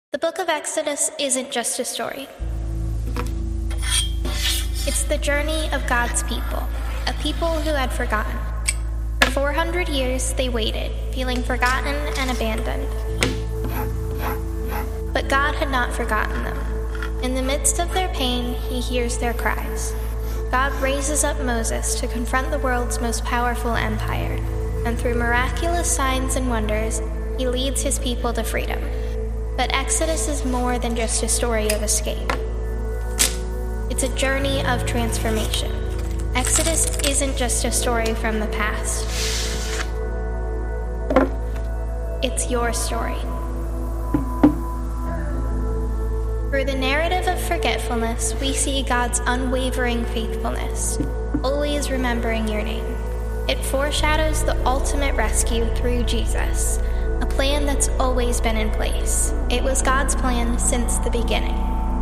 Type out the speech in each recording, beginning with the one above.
The book of Exodus isn't just a story. It's the journey of God's people, a people who had forgotten. For 400 years, they waited, feeling forgotten and abandoned. But God had not forgotten them. In the midst of their pain, he hears their cries. God raises up Moses to confront the world's most powerful empire, and through miraculous signs and wonders, he leads his people to freedom. But Exodus is more than just a story of escape. It's a journey of transformation. Exodus isn't just a story from the past. It's your story. Through the narrative of forgetfulness, we see God's unwavering faithfulness, always remembering your name. It foreshadows the ultimate rescue through Jesus, a plan that's always been in place. It was God's plan since the beginning.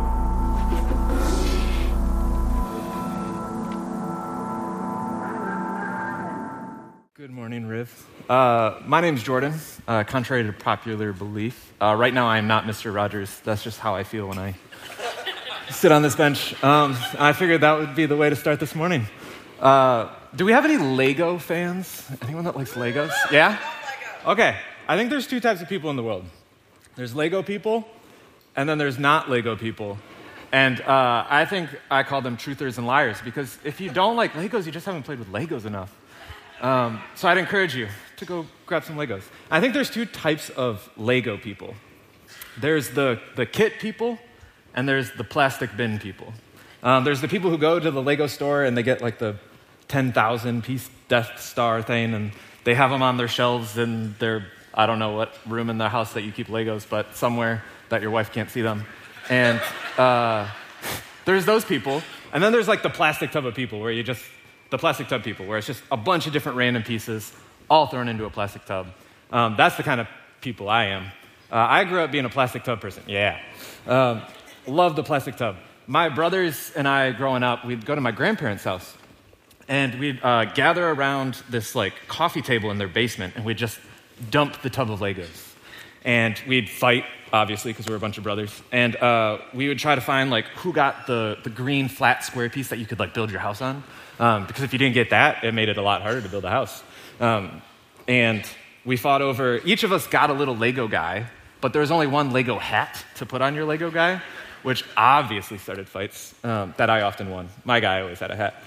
Good morning, Riv. My name's Jordan. Contrary to popular belief, right now I am not Mr. Rogers. That's just how I feel when I sit on this bench. I figured that would be the way to start this morning. Do we have any Lego fans? Anyone that likes Legos? Yeah? Okay. I think there's two types of people in the world. There's Lego people, and then there's not Lego people. And I think I call them truthers and liars, because if you don't like Legos, you just haven't played with Legos enough. So I'd encourage you to go grab some Legos. I think there's two types of Lego people. There's the kit people, and there's the plastic bin people. There's the people who go to the Lego store and they get like the 10,000-piece Death Star thing, and they have them on their shelves in their, I don't know what room in their house that you keep Legos, but somewhere that your wife can't see them. And there's those people. And then there's like the plastic tub of people where the plastic tub people, where it's just a bunch of different random pieces all thrown into a plastic tub. That's the kind of people I am. I grew up being a plastic tub person. Yeah. Love the plastic tub. My brothers and I, growing up, we'd go to my grandparents' house, and we'd gather around this like coffee table in their basement, and we'd just dump the tub of Legos. And we'd fight, obviously, because we were a bunch of brothers. And we would try to find like who got the green flat square piece that you could like build your house on. Because if you didn't get that, it made it a lot harder to build a house. And we fought over, each of us got a little Lego guy, but there was only one Lego hat to put on your Lego guy, which obviously started fights that I often won. My guy always had a hat.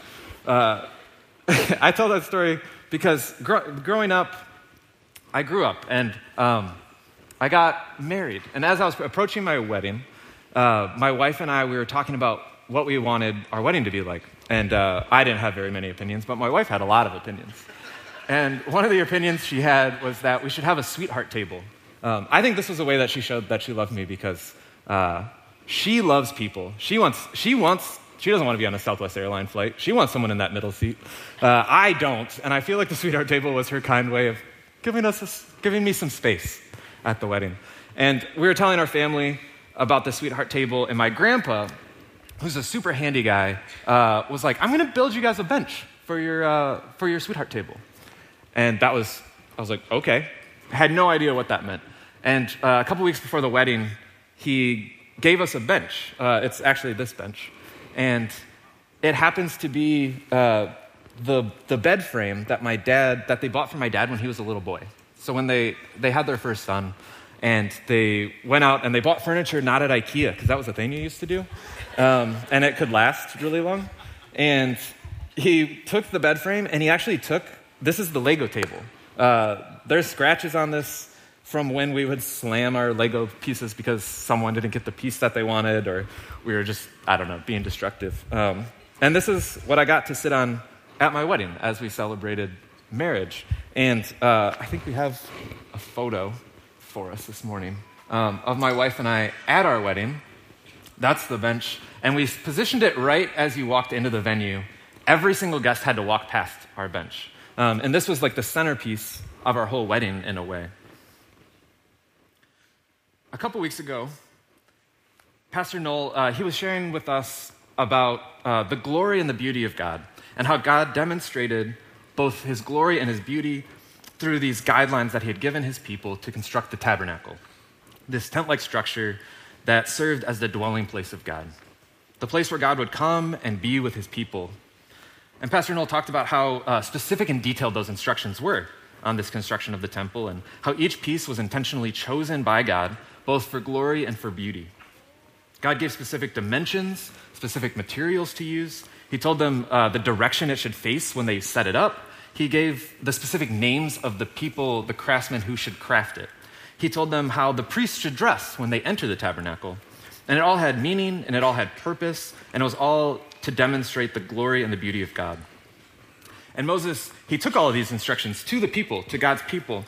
I tell that story because growing up, I grew up and I got married. And as I was approaching my wedding, my wife and I, we were talking about what we wanted our wedding to be like. And I didn't have very many opinions, but my wife had a lot of opinions. And one of the opinions she had was that we should have a sweetheart table. I think this was a way that she showed that she loved me because she loves people. She doesn't want to be on a Southwest Airlines flight. She wants someone in that middle seat. I don't, and I feel like the sweetheart table was her kind way of giving me some space at the wedding. And we were telling our family about the sweetheart table, and my grandpa, who's a super handy guy, was like, I'm going to build you guys a bench for your sweetheart table. And I was like, okay. I had no idea what that meant. And a couple weeks before the wedding, he gave us a bench. It's actually this bench. And it happens to be the bed frame that they bought for my dad when he was a little boy. So when they had their first son, and they went out and they bought furniture not at IKEA, because that was a thing you used to do. And it could last really long. And he took the bed frame and he actually this is the Lego table. There's scratches on this from when we would slam our Lego pieces because someone didn't get the piece that they wanted, or we were just, I don't know, being destructive. And this is what I got to sit on at my wedding as we celebrated marriage. And I think we have a photo for us this morning of my wife and I at our wedding. That's the bench. And we positioned it right as you walked into the venue. Every single guest had to walk past our bench. And this was like the centerpiece of our whole wedding in a way. A couple weeks ago, Pastor Noel, he was sharing with us about the glory and the beauty of God, and how God demonstrated both his glory and his beauty through these guidelines that he had given his people to construct the tabernacle. this tent-like structure that served as the dwelling place of God, the place where God would come and be with his people. And Pastor Noel talked about how specific and detailed those instructions were on this construction of the temple and how each piece was intentionally chosen by God, both for glory and for beauty. God gave specific dimensions, specific materials to use. He told them the direction it should face when they set it up. He gave the specific names of the people, the craftsmen who should craft it. He told them how the priests should dress when they enter the tabernacle. And it all had meaning, and it all had purpose, and it was all to demonstrate the glory and the beauty of God. And Moses, he took all of these instructions to the people, to God's people,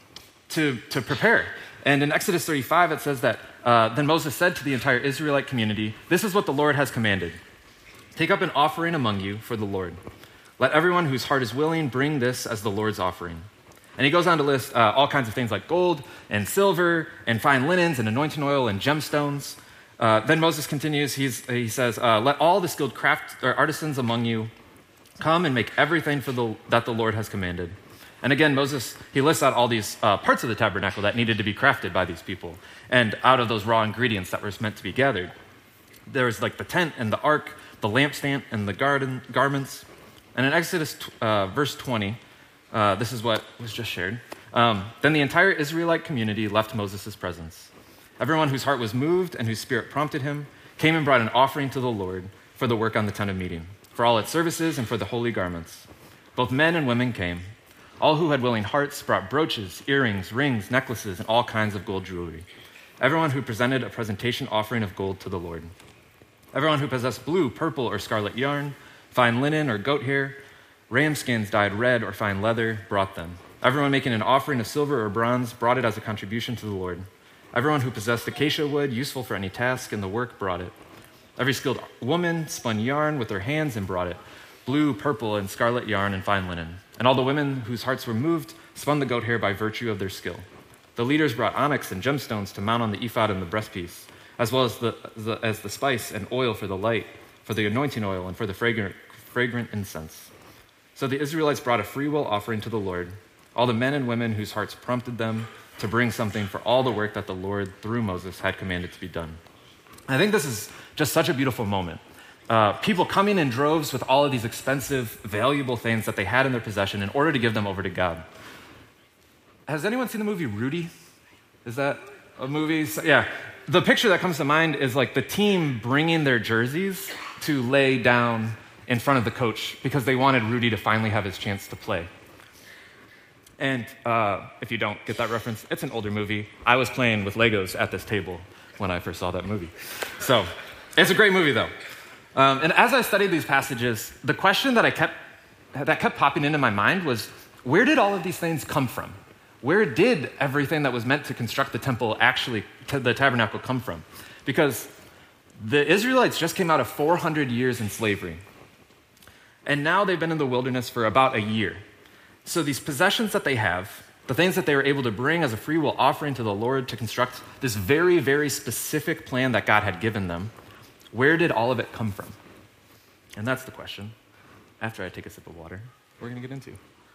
to prepare. And in Exodus 35, it says that, then Moses said to the entire Israelite community, "This is what the Lord has commanded. Take up an offering among you for the Lord. Let everyone whose heart is willing bring this as the Lord's offering." And he goes on to list all kinds of things like gold and silver and fine linens and anointing oil and gemstones. Then Moses continues, he says, "Let all the skilled artisans among you come and make everything that the Lord has commanded." And again, Moses, he lists out all these parts of the tabernacle that needed to be crafted by these people. And out of those raw ingredients that were meant to be gathered, there was like the tent and the ark, the lampstand and the garments. And in Exodus verse 20, this is what was just shared. Then the entire Israelite community left Moses' presence. Everyone whose heart was moved and whose spirit prompted him came and brought an offering to the Lord for the work on the tent of meeting, for all its services and for the holy garments. Both men and women came. All who had willing hearts brought brooches, earrings, rings, necklaces, and all kinds of gold jewelry. Everyone who presented a presentation offering of gold to the Lord. Everyone who possessed blue, purple, or scarlet yarn, fine linen or goat hair, ram skins dyed red or fine leather, brought them. Everyone making an offering of silver or bronze brought it as a contribution to the Lord. Everyone who possessed acacia wood, useful for any task in the work, brought it. Every skilled woman spun yarn with their hands and brought it, blue, purple, and scarlet yarn and fine linen. And all the women whose hearts were moved spun the goat hair by virtue of their skill. The leaders brought onyx and gemstones to mount on the ephod and the breastpiece, as well as the spice and oil for the light, for the anointing oil, and for the fragrant incense. So the Israelites brought a freewill offering to the Lord, all the men and women whose hearts prompted them to bring something for all the work that the Lord, through Moses, had commanded to be done. I think this is just such a beautiful moment. People coming in droves with all of these expensive, valuable things that they had in their possession in order to give them over to God. Has anyone seen the movie Rudy? Is that a movie? Yeah. The picture that comes to mind is like the team bringing their jerseys to lay down in front of the coach because they wanted Rudy to finally have his chance to play. And if you don't get that reference, it's an older movie. I was playing with Legos at this table when I first saw that movie. So it's a great movie, though. And as I studied these passages, the question that kept popping into my mind was, where did all of these things come from? Where did everything that was meant to construct the temple the tabernacle come from? Because the Israelites just came out of 400 years in slavery. And now they've been in the wilderness for about a year. So these possessions that they have, the things that they were able to bring as a free will offering to the Lord to construct this very, very specific plan that God had given them, where did all of it come from? And that's the question, after I take a sip of water, we're going to get into.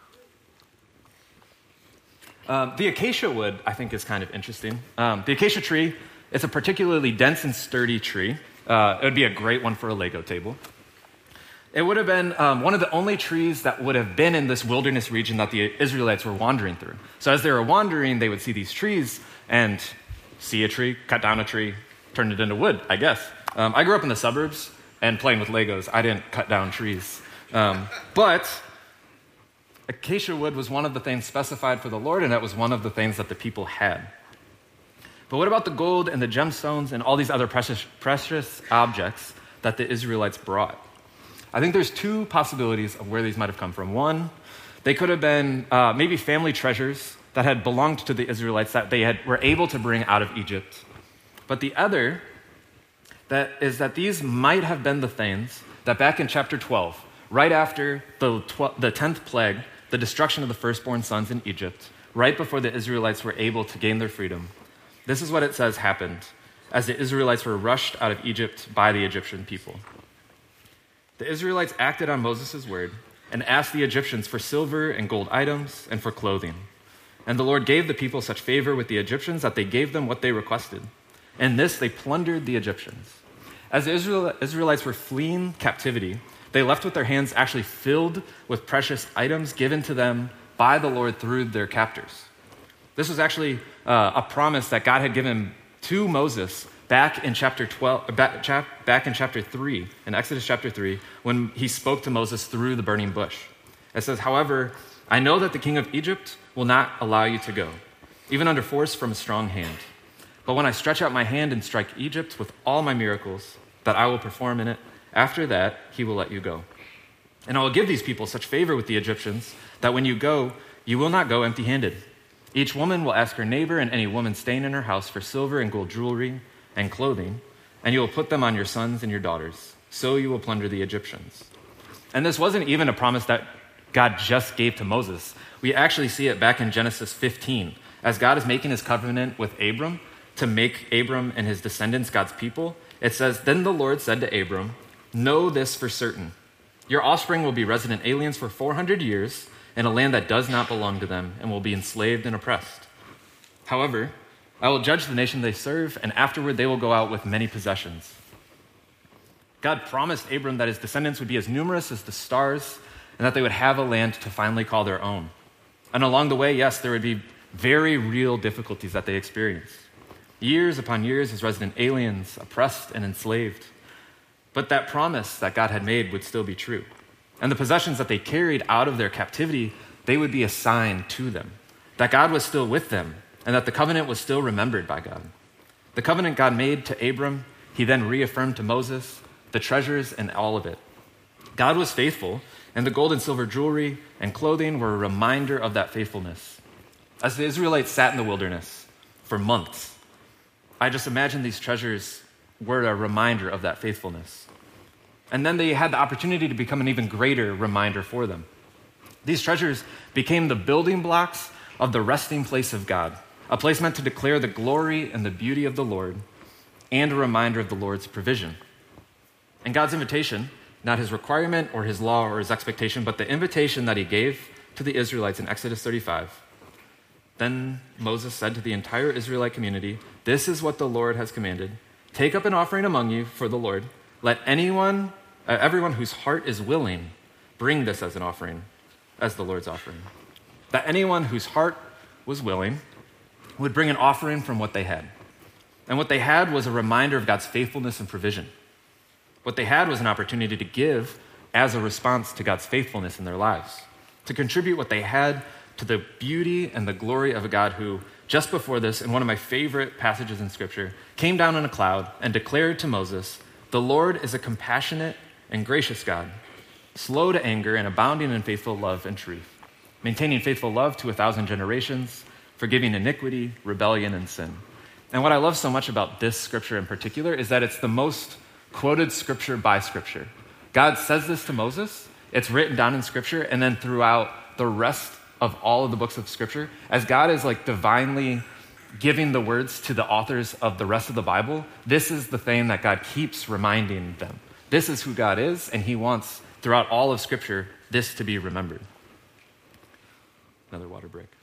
The acacia wood, I think, is kind of interesting. The acacia tree, it's a particularly dense and sturdy tree. It would be a great one for a Lego table. It would have been one of the only trees that would have been in this wilderness region that the Israelites were wandering through. So as they were wandering, they would see these trees and see a tree, cut down a tree, turn it into wood, I guess. I grew up in the suburbs and playing with Legos. I didn't cut down trees. But acacia wood was one of the things specified for the Lord, and that was one of the things that the people had. But what about the gold and the gemstones and all these other precious objects that the Israelites brought? I think there's two possibilities of where these might have come from. One, they could have been maybe family treasures that had belonged to the Israelites that they were able to bring out of Egypt. But the other is that these might have been the things that back in chapter 12, right after the 10th plague, the destruction of the firstborn sons in Egypt, right before the Israelites were able to gain their freedom, this is what it says happened as the Israelites were rushed out of Egypt by the Egyptian people. The Israelites acted on Moses' word and asked the Egyptians for silver and gold items and for clothing. And the Lord gave the people such favor with the Egyptians that they gave them what they requested. In this, they plundered the Egyptians. As the Israelites were fleeing captivity, they left with their hands actually filled with precious items given to them by the Lord through their captors. This was actually a promise that God had given to Moses back in chapter 3, in Exodus chapter 3, when he spoke to Moses through the burning bush. It says, "However, I know that the king of Egypt will not allow you to go, even under force from a strong hand. But when I stretch out my hand and strike Egypt with all my miracles that I will perform in it, after that he will let you go. And I will give these people such favor with the Egyptians that when you go, you will not go empty-handed. Each woman will ask her neighbor and any woman staying in her house for silver and gold jewelry and clothing, and you will put them on your sons and your daughters. So you will plunder the Egyptians." And this wasn't even a promise that God just gave to Moses. We actually see it back in Genesis 15, as God is making his covenant with Abram to make Abram and his descendants God's people. It says, "Then the Lord said to Abram, 'Know this for certain. Your offspring will be resident aliens for 400 years in a land that does not belong to them and will be enslaved and oppressed. However, I will judge the nation they serve, and afterward they will go out with many possessions.'" God promised Abram that his descendants would be as numerous as the stars and that they would have a land to finally call their own. And along the way, yes, there would be very real difficulties that they experienced. Years upon years as resident aliens, oppressed and enslaved. But that promise that God had made would still be true. And the possessions that they carried out of their captivity, they would be assigned to them. That God was still with them, and that the covenant was still remembered by God. The covenant God made to Abram, he then reaffirmed to Moses, the treasures and all of it. God was faithful, and the gold and silver jewelry and clothing were a reminder of that faithfulness. As the Israelites sat in the wilderness for months, I just imagine these treasures were a reminder of that faithfulness. And then they had the opportunity to become an even greater reminder for them. These treasures became the building blocks of the resting place of God, a place meant to declare the glory and the beauty of the Lord, and a reminder of the Lord's provision. And God's invitation, not his requirement or his law or his expectation, but the invitation that he gave to the Israelites in Exodus 35. Then Moses said to the entire Israelite community, "This is what the Lord has commanded. Take up an offering among you for the Lord. Let everyone whose heart is willing bring this as an offering, as the Lord's offering." That anyone whose heart was willing would bring an offering from what they had. And what they had was a reminder of God's faithfulness and provision. What they had was an opportunity to give as a response to God's faithfulness in their lives, to contribute what they had to the beauty and the glory of a God who, just before this, in one of my favorite passages in Scripture, came down in a cloud and declared to Moses, "The Lord is a compassionate and gracious God, slow to anger and abounding in faithful love and truth, maintaining faithful love to 1,000 generations, forgiving iniquity, rebellion, and sin." And what I love so much about this scripture in particular is that it's the most quoted scripture by Scripture. God says this to Moses, it's written down in Scripture, and then throughout the rest of all of the books of Scripture, as God is like divinely giving the words to the authors of the rest of the Bible, this is the thing that God keeps reminding them. This is who God is, and he wants, throughout all of Scripture, this to be remembered. Another water break.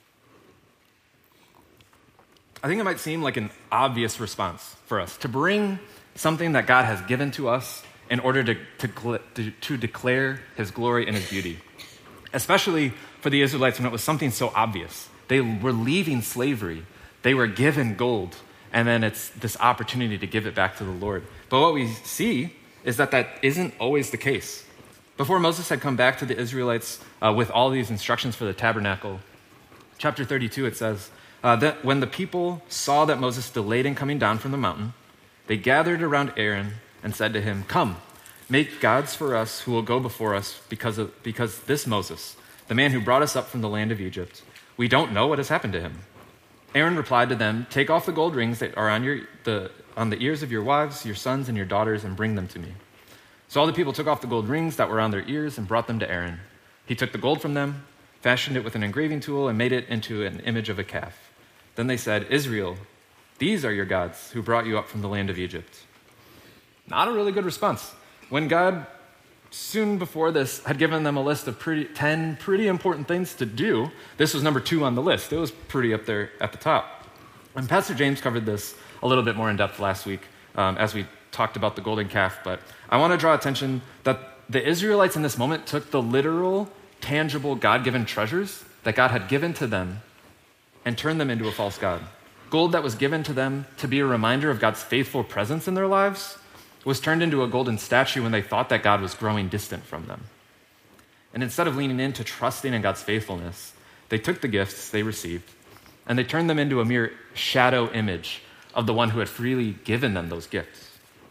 I think it might seem like an obvious response for us to bring something that God has given to us in order to declare his glory and his beauty. Especially for the Israelites when it was something so obvious. They were leaving slavery. They were given gold. And then it's this opportunity to give it back to the Lord. But what we see is that that isn't always the case. Before Moses had come back to the Israelites with all these instructions for the tabernacle, chapter 32, it says, that when the people saw that Moses delayed in coming down from the mountain, they gathered around Aaron and said to him, "Come, make gods for us who will go before us because this Moses, the man who brought us up from the land of Egypt, we don't know what has happened to him." Aaron replied to them, "Take off the gold rings that are on the ears of your wives, your sons, and your daughters, and bring them to me." So all the people took off the gold rings that were on their ears and brought them to Aaron. He took the gold from them, fashioned it with an engraving tool, and made it into an image of a calf. Then they said, "Israel, these are your gods who brought you up from the land of Egypt." Not a really good response. When God soon before this, had given them a list of 10 pretty important things to do. This was number 2 on the list. It was pretty up there at the top. And Pastor James covered this a little bit more in depth last week as we talked about the golden calf, but I want to draw attention that the Israelites in this moment took the literal, tangible, God-given treasures that God had given to them and turned them into a false god. Gold that was given to them to be a reminder of God's faithful presence in their lives was turned into a golden statue when they thought that God was growing distant from them. And instead of leaning into trusting in God's faithfulness, they took the gifts they received and they turned them into a mere shadow image of the one who had freely given them those gifts.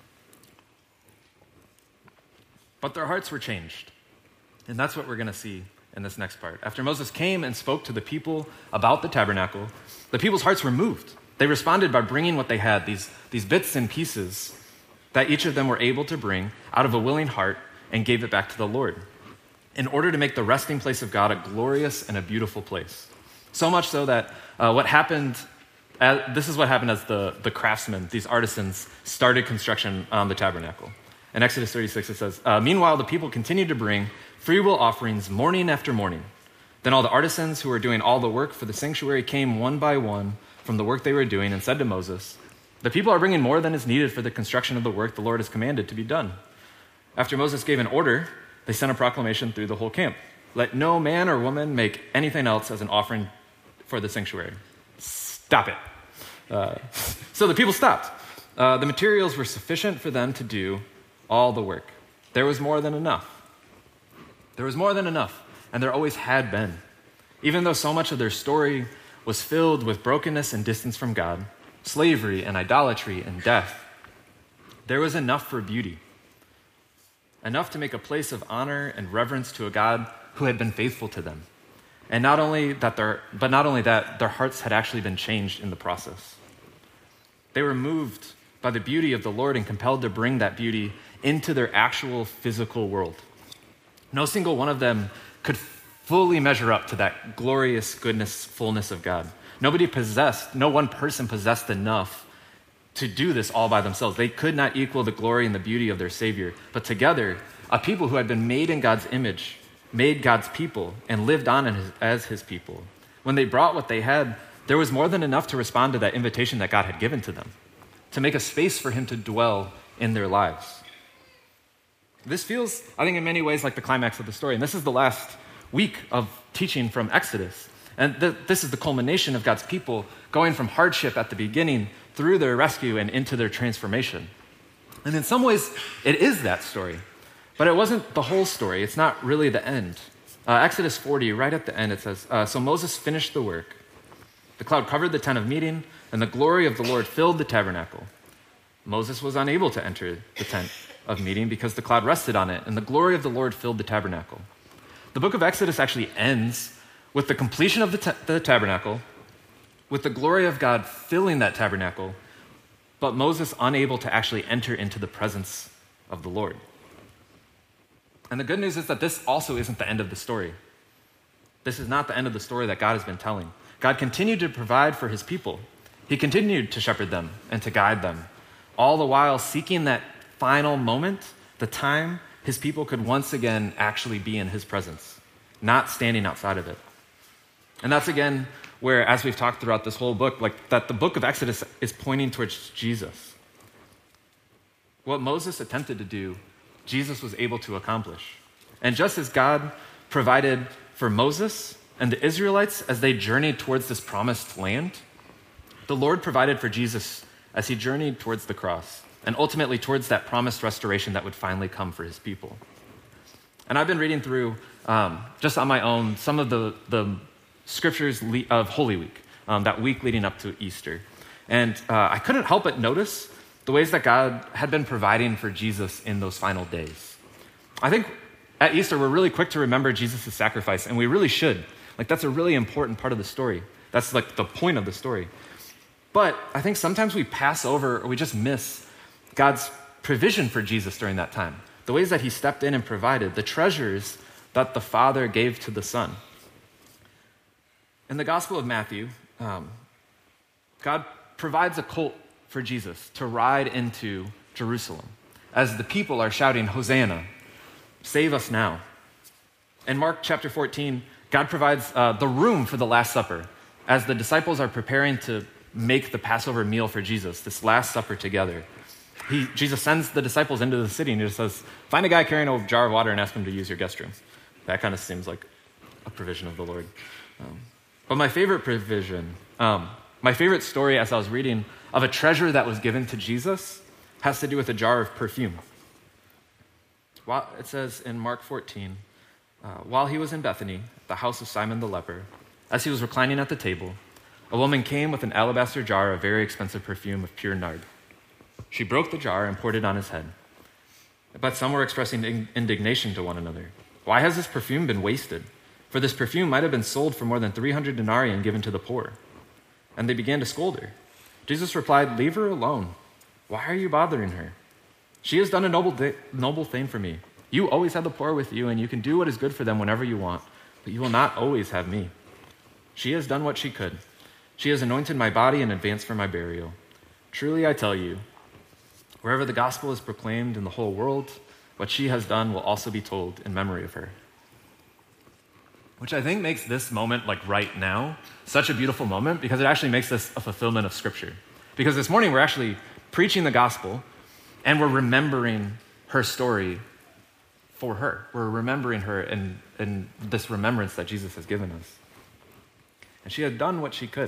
But their hearts were changed. And that's what we're going to see in this next part. After Moses came and spoke to the people about the tabernacle, the people's hearts were moved. They responded by bringing what they had, these bits and pieces that each of them were able to bring out of a willing heart and gave it back to the Lord in order to make the resting place of God a glorious and a beautiful place. So much so that this is what happened as the craftsmen, these artisans, started construction on the tabernacle. In Exodus 36, it says, "Meanwhile, the people continued to bring free will offerings morning after morning. Then all the artisans who were doing all the work for the sanctuary came one by one from the work they were doing and said to Moses, 'The people are bringing more than is needed for the construction of the work the Lord has commanded to be done.' After Moses gave an order, they sent a proclamation through the whole camp. 'Let no man or woman make anything else as an offering for the sanctuary.'" Stop it. So the people stopped. The materials were sufficient for them to do all the work. There was more than enough. There was more than enough, and there always had been. Even though so much of their story was filled with brokenness and distance from God, slavery and idolatry and death, there was enough for beauty. Enough to make a place of honor and reverence to a God who had been faithful to them. And not only that, their hearts had actually been changed in the process. They were moved by the beauty of the Lord and compelled to bring that beauty into their actual physical world. No single one of them could fully measure up to that glorious goodness, fullness of God. No one person possessed enough to do this all by themselves. They could not equal the glory and the beauty of their Savior. But together, a people who had been made in God's image, made God's people, and lived on as his people. When they brought what they had, there was more than enough to respond to that invitation that God had given to them, to make a space for him to dwell in their lives. This feels, I think, in many ways like the climax of the story. And this is the last week of teaching from Exodus. And this is the culmination of God's people going from hardship at the beginning through their rescue and into their transformation. And in some ways, it is that story. But it wasn't the whole story. It's not really the end. Exodus 40, right at the end, it says, "So Moses finished the work. The cloud covered the tent of meeting, and the glory of the Lord filled the tabernacle. Moses was unable to enter the tent of meeting because the cloud rested on it, and the glory of the Lord filled the tabernacle." The book of Exodus actually ends with the completion of the tabernacle, with the glory of God filling that tabernacle, but Moses unable to actually enter into the presence of the Lord. And the good news is that this also isn't the end of the story. This is not the end of the story that God has been telling. God continued to provide for his people. He continued to shepherd them and to guide them, all the while seeking that final moment, the time his people could once again actually be in his presence, not standing outside of it. And that's again where, as we've talked throughout this whole book, that the book of Exodus is pointing towards Jesus. What Moses attempted to do, Jesus was able to accomplish. And just as God provided for Moses and the Israelites as they journeyed towards this promised land, the Lord provided for Jesus as he journeyed towards the cross and ultimately towards that promised restoration that would finally come for his people. And I've been reading through, just on my own, some of the scriptures of Holy Week, that week leading up to Easter. And I couldn't help but notice the ways that God had been providing for Jesus in those final days. I think at Easter, we're really quick to remember Jesus' sacrifice, and we really should. That's a really important part of the story. That's the point of the story. But I think sometimes we pass over or we just miss God's provision for Jesus during that time. The ways that he stepped in and provided, the treasures that the Father gave to the Son. In the Gospel of Matthew, God provides a colt for Jesus to ride into Jerusalem as the people are shouting, "Hosanna." Save us now. In Mark chapter 14, God provides the room for the Last Supper as the disciples are preparing to make the Passover meal for Jesus, this Last Supper together. Jesus sends the disciples into the city and he just says, find a guy carrying a jar of water and ask him to use your guest room. That kind of seems like a provision of the Lord. But my favorite provision, my favorite story as I was reading of a treasure that was given to Jesus has to do with a jar of perfume. It says in Mark 14, while he was in Bethany, the house of Simon the leper, as he was reclining at the table, a woman came with an alabaster jar of very expensive perfume of pure nard. She broke the jar and poured it on his head. But some were expressing indignation to one another. Why has this perfume been wasted? For this perfume might have been sold for more than 300 denarii and given to the poor. And they began to scold her. Jesus replied, leave her alone. Why are you bothering her? She has done a noble thing for me. You always have the poor with you, and you can do what is good for them whenever you want, but you will not always have me. She has done what she could. She has anointed my body in advance for my burial. Truly I tell you, wherever the gospel is proclaimed in the whole world, what she has done will also be told in memory of her. Which I think makes this moment, like right now, such a beautiful moment because it actually makes this a fulfillment of Scripture. Because this morning we're actually preaching the gospel and we're remembering her story for her. We're remembering her in this remembrance that Jesus has given us. And she had done what she could.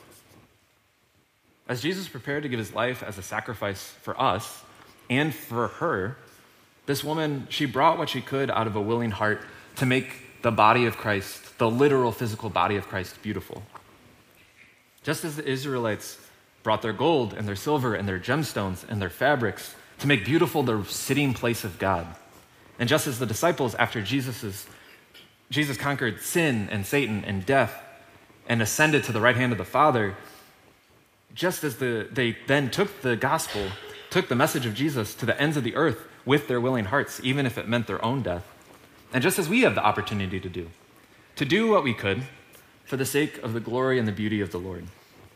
As Jesus prepared to give his life as a sacrifice for us and for her, this woman, she brought what she could out of a willing heart to make the body of Christ, the literal physical body of Christ, beautiful. Just as the Israelites brought their gold and their silver and their gemstones and their fabrics to make beautiful the sitting place of God. And just as the disciples, after Jesus conquered sin and Satan and death and ascended to the right hand of the Father, just as they then took the gospel, took the message of Jesus to the ends of the earth with their willing hearts, even if it meant their own death. And just as we have the opportunity to do what we could for the sake of the glory and the beauty of the Lord.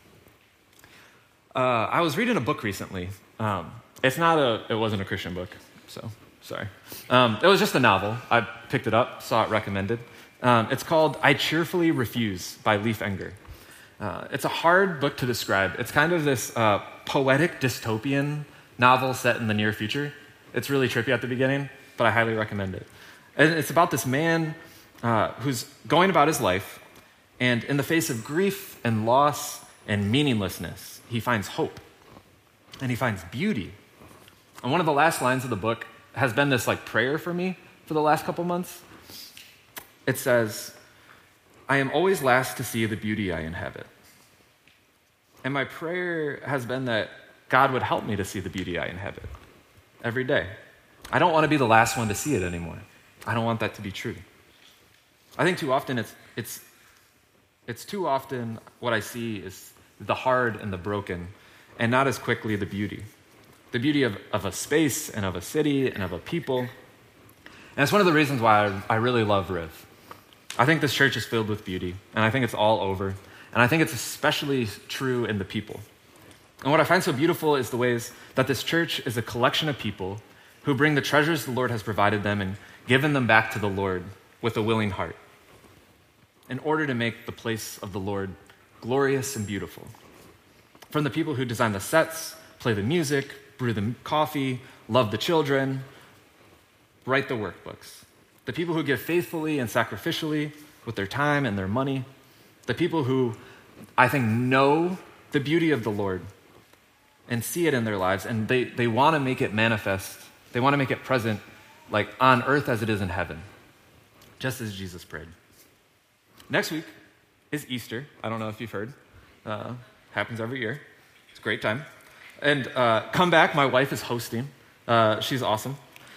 I was reading a book recently. It wasn't a Christian book, so sorry. It was just a novel. I picked it up, saw it recommended. It's called I Cheerfully Refuse by Leif Enger. It's a hard book to describe. It's kind of this poetic dystopian novel set in the near future. It's really trippy at the beginning, but I highly recommend it. And it's about this man who's going about his life, and in the face of grief and loss and meaninglessness, he finds hope, and he finds beauty. And one of the last lines of the book has been this like prayer for me for the last couple months. It says, I am always last to see the beauty I inhabit. And my prayer has been that God would help me to see the beauty I inhabit every day. I don't want to be the last one to see it anymore. I don't want that to be true. I think too often it's too often what I see is the hard and the broken, and not as quickly the beauty. The beauty of a space and of a city and of a people. And it's one of the reasons why I really love Riv. I think this church is filled with beauty, and I think it's all over. And I think it's especially true in the people. And what I find so beautiful is the ways that this church is a collection of people who bring the treasures the Lord has provided them and given them back to the Lord with a willing heart in order to make the place of the Lord glorious and beautiful. From the people who design the sets, play the music, brew the coffee, love the children, write the workbooks. The people who give faithfully and sacrificially with their time and their money. The people who, I think, know the beauty of the Lord and see it in their lives, and they want to make it manifest. They want to make it present, like on earth as it is in heaven, just as Jesus prayed. Next week is Easter. I don't know if you've heard. Happens every year. It's a great time. And come back. My wife is hosting. She's awesome.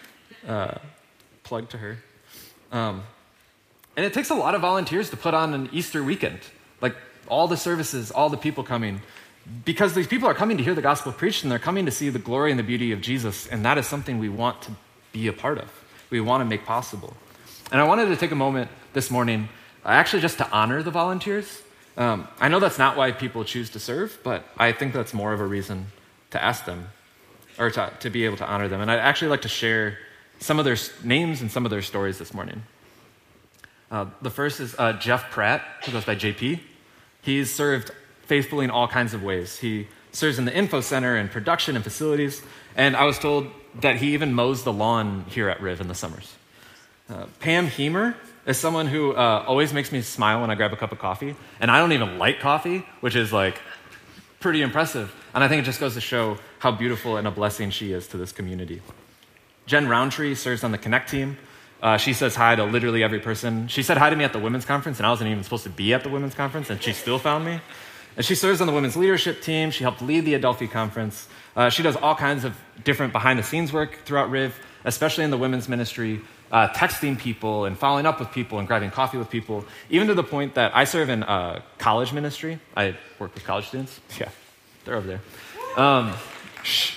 Plug to her. And it takes a lot of volunteers to put on an Easter weekend. Like all the services, all the people coming. Because these people are coming to hear the gospel preached, and they're coming to see the glory and the beauty of Jesus. And that is something we want to be a part of. We want to make possible. And I wanted to take a moment this morning, actually just to honor the volunteers. I know that's not why people choose to serve, but I think that's more of a reason to ask them, or to be able to honor them. And I'd actually like to share some of their names and some of their stories this morning. The first is Jeff Pratt, who goes by JP. He's served faithfully in all kinds of ways. He serves in the info center and production and facilities, and I was told that he even mows the lawn here at Riv in the summers. Pam Heemer is someone who always makes me smile when I grab a cup of coffee, and I don't even like coffee, which is pretty impressive. And I think it just goes to show how beautiful and a blessing she is to this community. Jen Roundtree serves on the Connect team. She says hi to literally every person. She said hi to me at the women's conference, and I wasn't even supposed to be at the women's conference, and she still found me. And she serves on the women's leadership team. She helped lead the Adelphi conference. She does all kinds of different behind-the-scenes work throughout Riv, especially in the women's ministry, texting people and following up with people and grabbing coffee with people, even to the point that I serve in college ministry. I work with college students. Yeah, they're over there. Shh.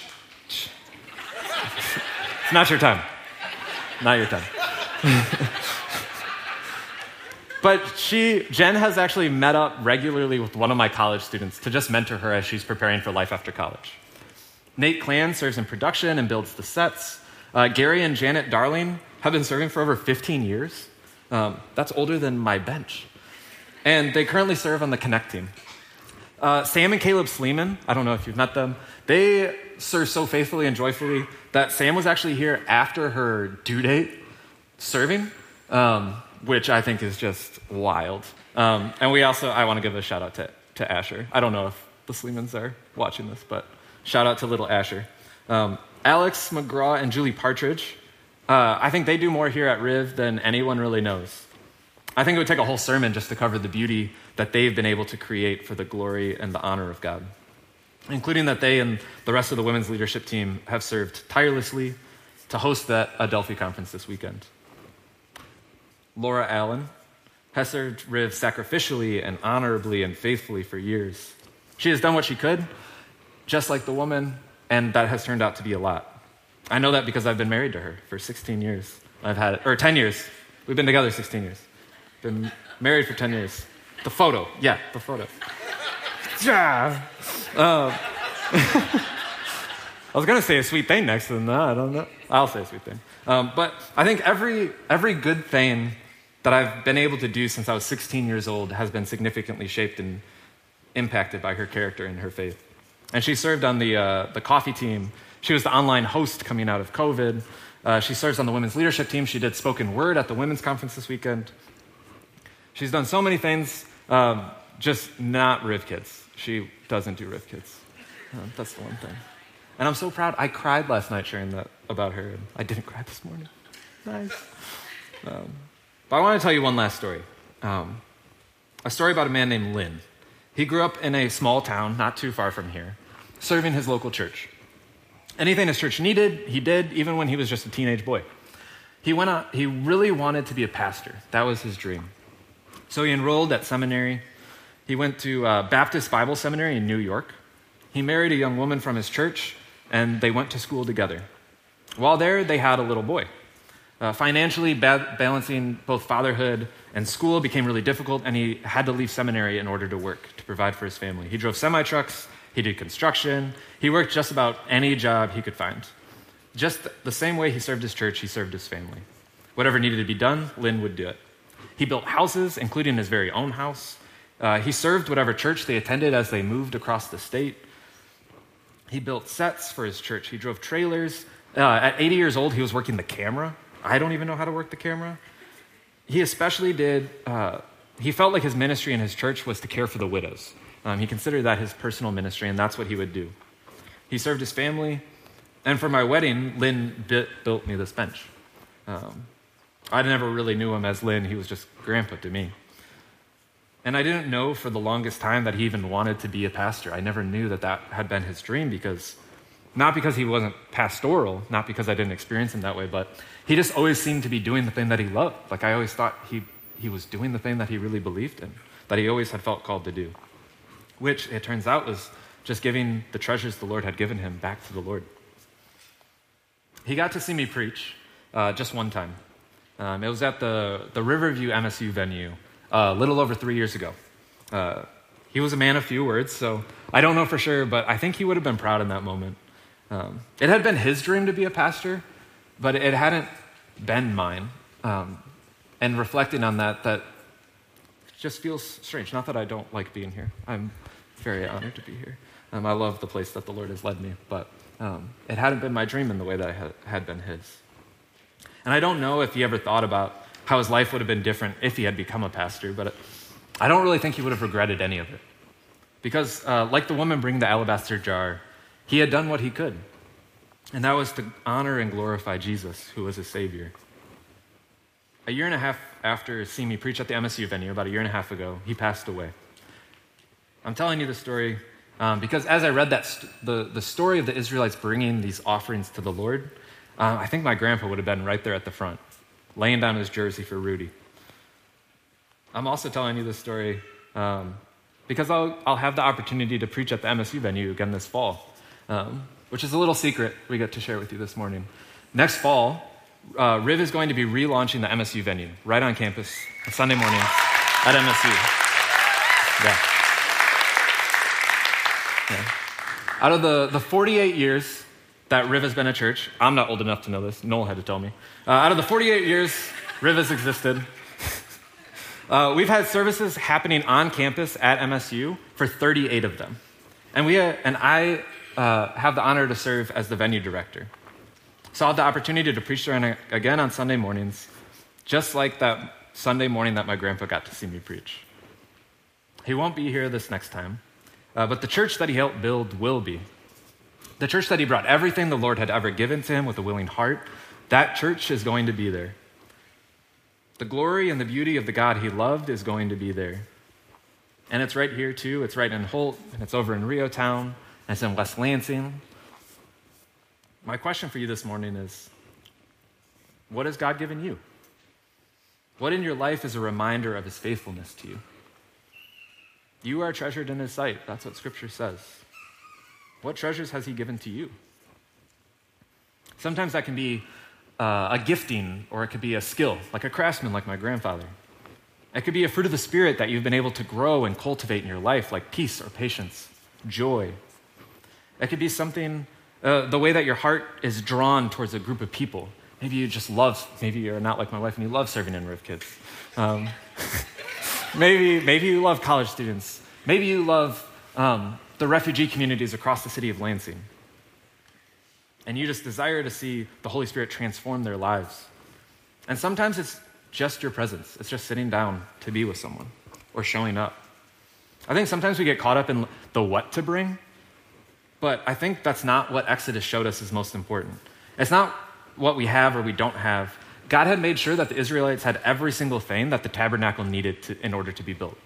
It's not your time. Not your time. But Jen has actually met up regularly with one of my college students to just mentor her as she's preparing for life after college. Nate Clan serves in production and builds the sets. Gary and Janet Darling have been serving for over 15 years. That's older than my bench. And they currently serve on the Connect team. Sam and Caleb Sleeman, I don't know if you've met them, they serve so faithfully and joyfully that Sam was actually here after her due date serving, which I think is just wild. And I want to give a shout out to Asher. I don't know if the Sleemans are watching this, but shout out to little Asher. Alex McGraw and Julie Partridge, I think they do more here at Riv than anyone really knows. I think it would take a whole sermon just to cover the beauty that they've been able to create for the glory and the honor of God, including that they and the rest of the women's leadership team have served tirelessly to host that Adelphi conference this weekend. Laura Allen has served Riv sacrificially and honorably and faithfully for years. She has done what she could, just like the woman, and that has turned out to be a lot. I know that because I've been married to her for 16 years. 10 years. We've been together 16 years. Been married for 10 years. The photo. Yeah. I was going to say a sweet thing next to them. No, I don't know. I'll say a sweet thing. But I think every good thing that I've been able to do since I was 16 years old has been significantly shaped and impacted by her character and her faith. And she served on the coffee team. She was the online host coming out of COVID. She serves on the women's leadership team. She did spoken word at the women's conference this weekend. She's done so many things, just not Riv Kids. She doesn't do Riv Kids. That's the one thing. And I'm so proud. I cried last night sharing that about her, and I didn't cry this morning. Nice. But I want to tell you one last story. A story about a man named Lynn. He grew up in a small town not too far from here, serving his local church. Anything his church needed, he did, even when he was just a teenage boy. He really wanted to be a pastor. That was his dream. So he enrolled at seminary. He went to Baptist Bible Seminary in New York. He married a young woman from his church, and they went to school together. While there, they had a little boy. Financially, balancing both fatherhood and school became really difficult, and he had to leave seminary in order to work, to provide for his family. He drove semi-trucks, he did construction, he worked just about any job he could find. Just the same way he served his church, he served his family. Whatever needed to be done, Lynn would do it. He built houses, including his very own house. He served whatever church they attended as they moved across the state. He built sets for his church. He drove trailers. At 80 years old, he was working the camera. I don't even know how to work the camera. He especially he felt like his ministry in his church was to care for the widows. He considered that his personal ministry, and that's what he would do. He served his family, and for my wedding, Lynn built me this bench. I never really knew him as Lynn. He was just grandpa to me. And I didn't know for the longest time that he even wanted to be a pastor. I never knew that had been his dream, not because he wasn't pastoral, not because I didn't experience him that way, but he just always seemed to be doing the thing that he loved. Like I always thought he was doing the thing that he really believed in, that he always had felt called to do, which it turns out was just giving the treasures the Lord had given him back to the Lord. He got to see me preach just one time. It was at the Riverview MSU venue a little over 3 years ago. He was a man of few words, so I don't know for sure, but I think he would have been proud in that moment. It had been his dream to be a pastor, but it hadn't been mine. And reflecting on that just feels strange. Not that I don't like being here. I'm very honored to be here. I love the place that the Lord has led me, but it hadn't been my dream in the way that it had been his. And I don't know if he ever thought about how his life would have been different if he had become a pastor, but I don't really think he would have regretted any of it. Because like the woman bringing the alabaster jar, he had done what he could. And that was to honor and glorify Jesus, who was his Savior. A year and a half after seeing me preach at the MSU venue, about a year and a half ago, he passed away. I'm telling you the story because as I read the story of the Israelites bringing these offerings to the Lord, I think my grandpa would have been right there at the front, laying down his jersey for Rudy. I'm also telling you this story because I'll have the opportunity to preach at the MSU venue again this fall, which is a little secret we get to share with you this morning. Next fall, Riv is going to be relaunching the MSU venue right on campus, Sunday morning at MSU. Yeah. Out of the 48 years that Riv has been a church, I'm not old enough to know this, Noel had to tell me. Out of the 48 years Riv has existed, we've had services happening on campus at MSU for 38 of them. And I have the honor to serve as the venue director. So I had the opportunity to preach there again on Sunday mornings, just like that Sunday morning that my grandpa got to see me preach. He won't be here this next time, but the church that he helped build will be. The church that he brought everything the Lord had ever given to him with a willing heart, that church is going to be there. The glory and the beauty of the God he loved is going to be there. And it's right here too. It's right in Holt, and it's over in Rio Town, and it's in West Lansing. My question for you this morning is, what has God given you? What in your life is a reminder of his faithfulness to you? You are treasured in his sight. That's what Scripture says. What treasures has he given to you? Sometimes that can be a gifting, or it could be a skill, like a craftsman, like my grandfather. It could be a fruit of the Spirit that you've been able to grow and cultivate in your life, like peace or patience, joy. It could be something, the way that your heart is drawn towards a group of people. Maybe you just love, maybe you're not like my wife and you love serving in Riv Kids. Maybe you love college students. Maybe you love the refugee communities across the city of Lansing. And you just desire to see the Holy Spirit transform their lives. And sometimes it's just your presence. It's just sitting down to be with someone or showing up. I think sometimes we get caught up in the what to bring, but I think that's not what Exodus showed us is most important. It's not what we have or we don't have. God had made sure that the Israelites had every single thing that the tabernacle needed in order to be built.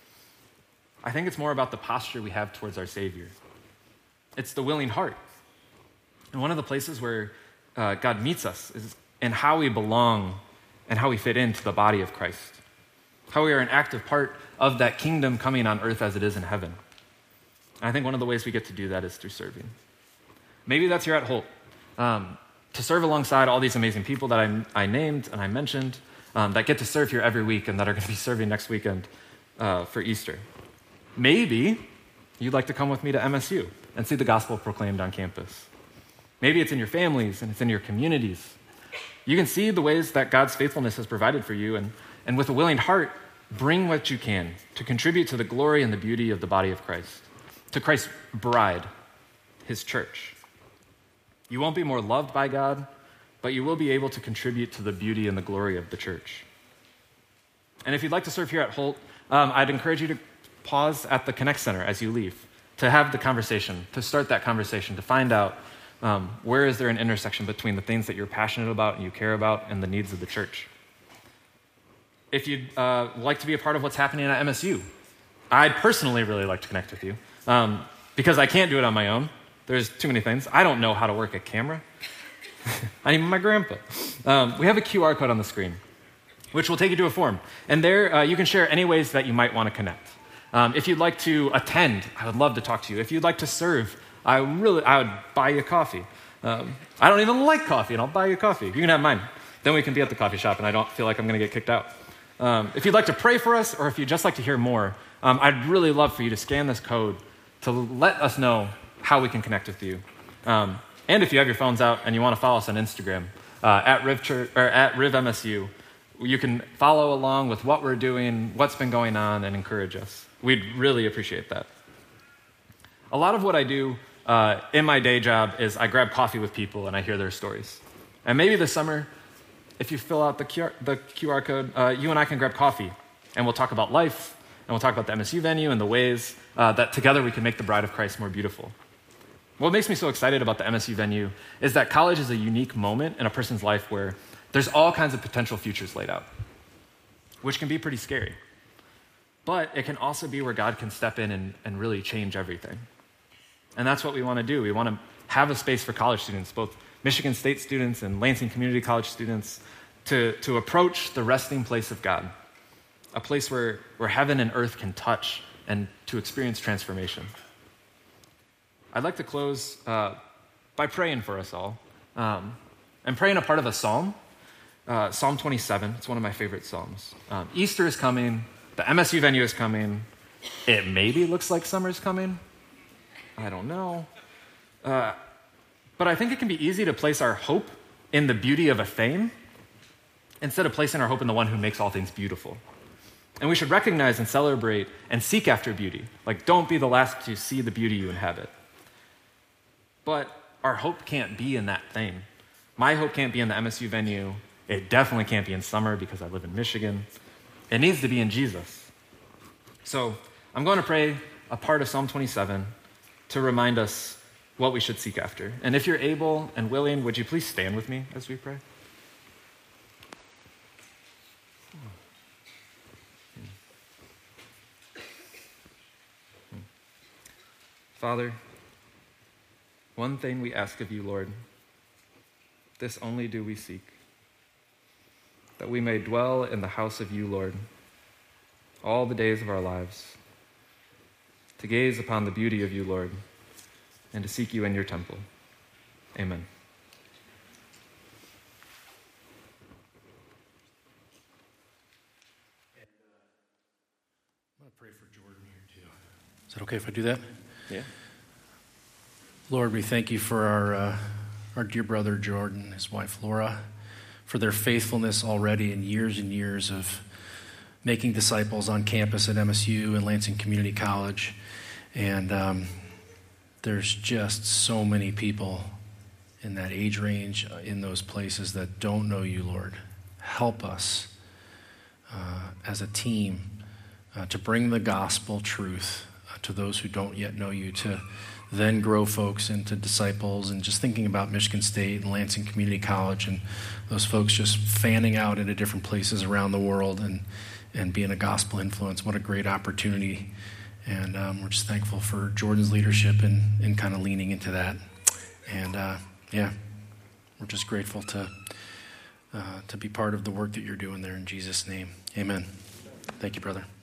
I think it's more about the posture we have towards our Savior. It's the willing heart. And one of the places where God meets us is in how we belong and how we fit into the body of Christ. How we are an active part of that kingdom coming on earth as it is in heaven. And I think one of the ways we get to do that is through serving. Maybe that's here at Holt. To serve alongside all these amazing people that I named and I mentioned that get to serve here every week and that are going to be serving next weekend for Easter. Maybe you'd like to come with me to MSU and see the gospel proclaimed on campus. Maybe it's in your families and it's in your communities. You can see the ways that God's faithfulness has provided for you and with a willing heart, bring what you can to contribute to the glory and the beauty of the body of Christ, to Christ's bride, his church. You won't be more loved by God, but you will be able to contribute to the beauty and the glory of the church. And if you'd like to serve here at Holt, I'd encourage you to pause at the Connect Center as you leave, to have the conversation, to start that conversation, to find out where is there an intersection between the things that you're passionate about and you care about and the needs of the church. If you'd like to be a part of what's happening at MSU, I'd personally really like to connect with you because I can't do it on my own. There's too many things. I don't know how to work a camera. Not even my grandpa. We have a QR code on the screen, which will take you to a form. And there you can share any ways that you might want to connect. If you'd like to attend, I would love to talk to you. If you'd like to serve, I would buy you coffee. I don't even like coffee, and I'll buy you coffee. You can have mine. Then we can be at the coffee shop, and I don't feel like I'm going to get kicked out. If you'd like to pray for us, or if you'd just like to hear more, I'd really love for you to scan this code to let us know how we can connect with you. And if you have your phones out and you want to follow us on Instagram, at Riv Church, or at Riv MSU. You can follow along with what we're doing, what's been going on, and encourage us. We'd really appreciate that. A lot of what I do in my day job is I grab coffee with people and I hear their stories. And maybe this summer, if you fill out the QR code, you and I can grab coffee, and we'll talk about life, and we'll talk about the MSU venue and the ways that together we can make the bride of Christ more beautiful. What makes me so excited about the MSU venue is that college is a unique moment in a person's life where there's all kinds of potential futures laid out, which can be pretty scary. But it can also be where God can step in and really change everything. And that's what we want to do. We want to have a space for college students, both Michigan State students and Lansing Community College students, to approach the resting place of God, a place where heaven and earth can touch and to experience transformation. I'd like to close by praying for us all, and praying a part of a psalm, Psalm 27. It's one of my favorite psalms. Easter is coming. The MSU venue is coming. It maybe looks like summer's coming. I don't know. But I think it can be easy to place our hope in the beauty of a thing instead of placing our hope in the one who makes all things beautiful. And we should recognize and celebrate and seek after beauty. Like, don't be the last to see the beauty you inhabit. But our hope can't be in that thing. My hope can't be in the MSU venue. It definitely can't be in summer because I live in Michigan. It needs to be in Jesus. So I'm going to pray a part of Psalm 27 to remind us what we should seek after. And if you're able and willing, would you please stand with me as we pray? Father, one thing we ask of you, Lord, this only do we seek, that we may dwell in the house of you, Lord, all the days of our lives, to gaze upon the beauty of you, Lord, and to seek you in your temple. Amen. I'm going to pray for Jordan here, too. Is that okay if I do that? Yeah. Lord, we thank you for our dear brother Jordan, his wife Laura, for their faithfulness already in years and years of making disciples on campus at MSU and Lansing Community College. And there's just so many people in that age range, in those places that don't know you, Lord. Help us as a team to bring the gospel truth to those who don't yet know you, to then grow folks into disciples. And just thinking about Michigan State and Lansing Community College and those folks just fanning out into different places around the world and being a gospel influence. What a great opportunity. And we're just thankful for Jordan's leadership and kind of leaning into that. And we're just grateful to be part of the work that you're doing there in Jesus' name. Amen. Thank you, brother.